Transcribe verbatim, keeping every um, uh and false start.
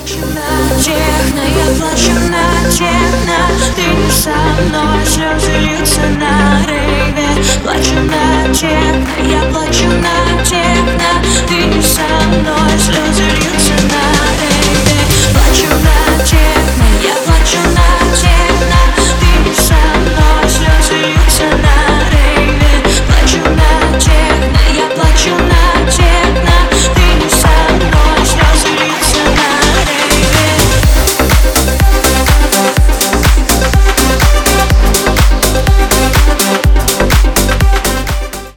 плачу на техно, я плачу на техно. Ты не со мной, слезы льются на рейве. Плачу на техно, я плачу на техно. Ты не со мной, слезы льются.